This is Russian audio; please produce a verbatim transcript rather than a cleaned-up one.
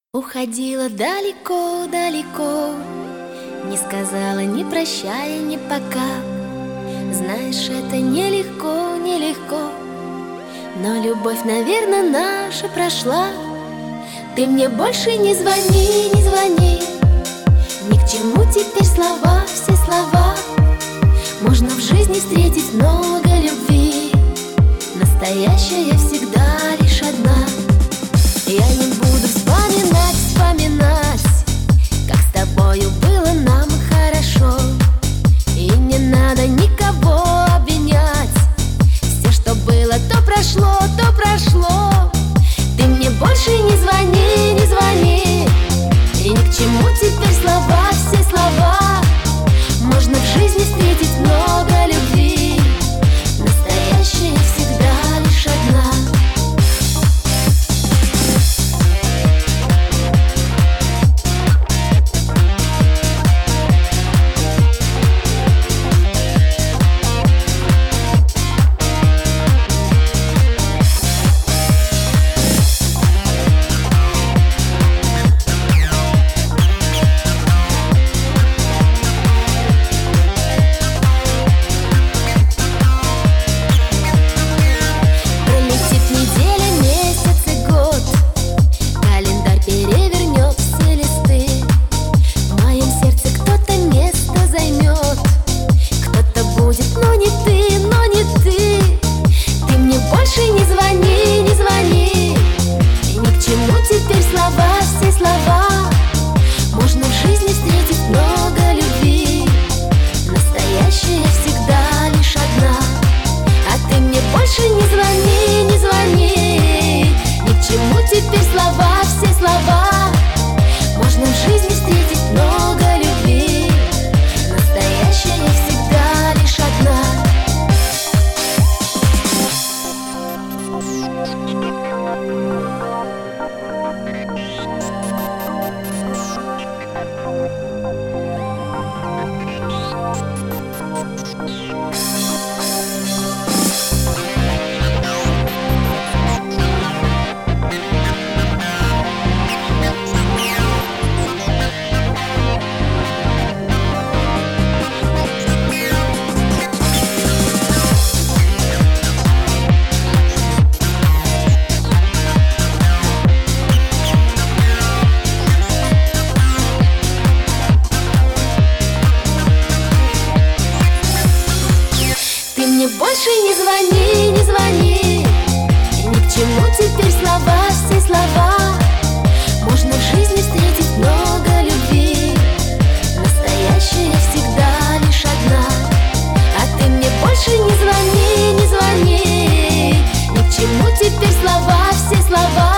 Уходила далеко-далеко, не сказала ни прощай, ни пока. Знаешь, это нелегко, нелегко, но любовь, наверное, наша прошла. Ты мне больше не звони, не звони, ни к чему теперь слова, все слова. Можно в жизни встретить много любви, настоящая всегда лишь одна. Я не буду вспоминать, вспоминать, как с тобою было нам хорошо. И не надо никого обвинять, все, что было, то прошло, то прошло. Ты мне больше не звони, не звони, и ни к чему теперь слова, все слова. Можно в жизни встретить много любви, настоящая всегда лишь одна. Больше не звони, не звони, и ни к чему теперь слова, все слова. Можно в жизни встретить много любви, настоящая всегда лишь одна. А ты мне больше не звони, не звони, ни к чему теперь слова, все слова.